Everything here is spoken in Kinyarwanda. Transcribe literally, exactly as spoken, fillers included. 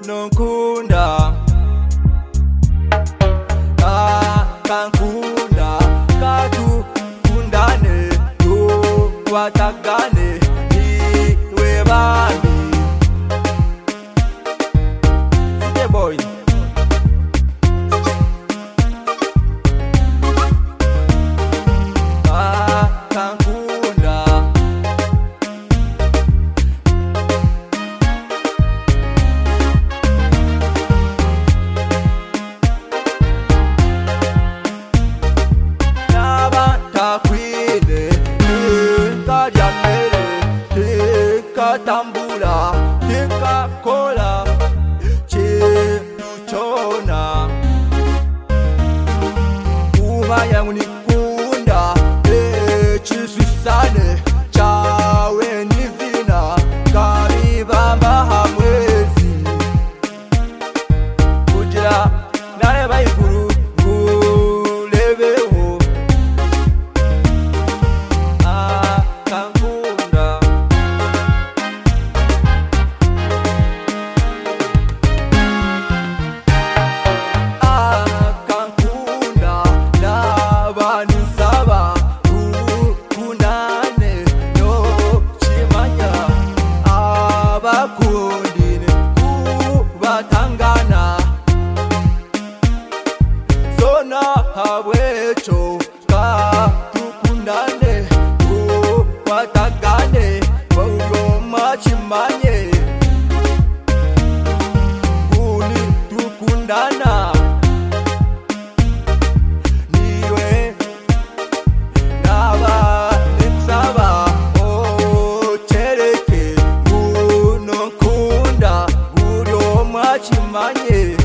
nonkunda kankunda katukundane tukwatagane iwe bami City boy tambula tika kola chetuchona uma yangu nikunda echisusane chawe nivina karibamba hamwezi kugira nareba iguru ngulebeho bakundine kubatangana sona habwecho ka tukundane kubatagane wauyo machimanye kuni tukundana niwe naba nitsaba chimanye